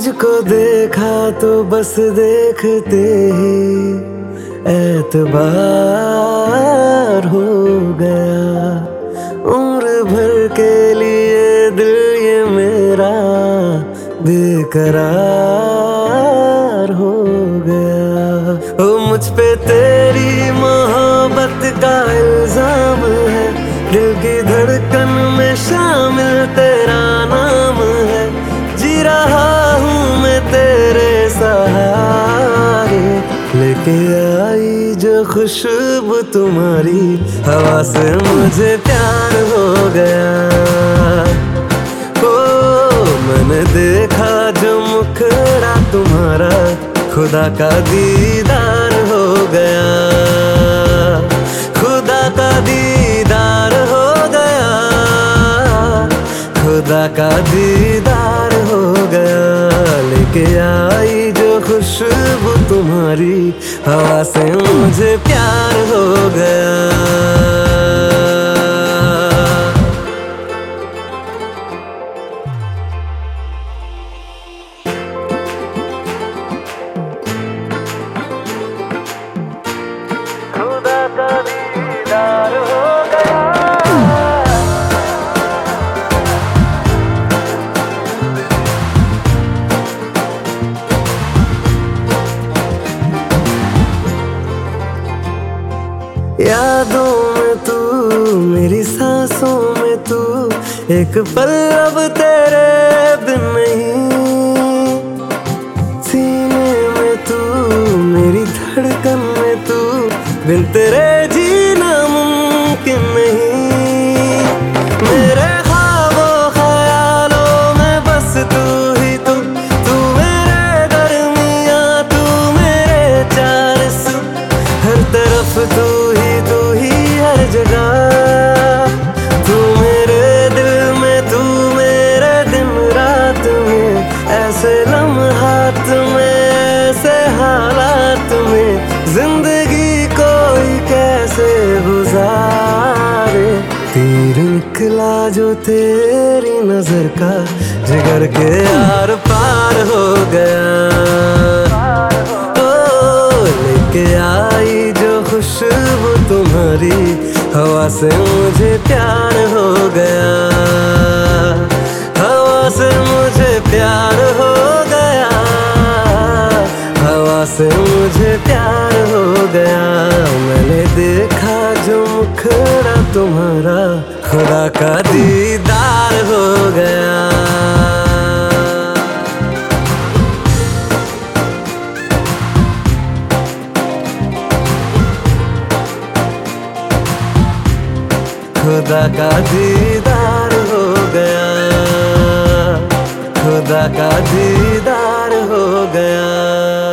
तुझको देखा तो बस देखते ही एतबार हो गया। उम्र भर के लिए दिल ये मेरा बेकरार हो गया। ओ मुझ पे तेरी मोहब्बत का इल्जाम है, दिल की धड़कन में शामिल तेरा नाम है। जी रहा हूँ मैं तेरे सहारे, लेके आई जो खुशबू तुम्हारी, हवा से मुझे प्यार हो गया। ओ मैंने देखा जो मुखड़ा तुम्हारा, खुदा का दीदार हो गया। खुदा का दीदार हो गया, खुदा का दीदार हो गया। लेके आई जो खुशबू तुम्हारी, हवा से मुझे प्यार हो गया। खुदा का दीदार हो गया। यादों में तू, मेरी सांसों में तू, एक पल अब तेरे बिन नहीं। सीने में तू, मेरी धड़कन में तू, बिन तेरे जीना मुमकिन नहीं। मेरे ख्वाबों ख्यालों में बस तू ही तू, तू मेरे दरमियाँ, तू मेरे चार सू, हर तरफ तू ही हर जगह। तू मेरे दिल में, तू मेरे दिन रात में, ऐसे लम्हात में, ऐसे हालात में, जिंदगी कोई कैसे गुजारे। तीर निकला जो तेरी नजर का, जिगर के आर पार हो गया। ओ लेके आई जो खुशबू तुम्हारी, हवा से मुझे प्यार हो गया। हवा से मुझे प्यार हो गया, हवा से मुझे प्यार हो गया। मैंने देखा जो मुखड़ा तुम्हारा, खुदा का दीदार हो गया। खुदा का दीदार हो गया, खुदा का दीदार हो गया।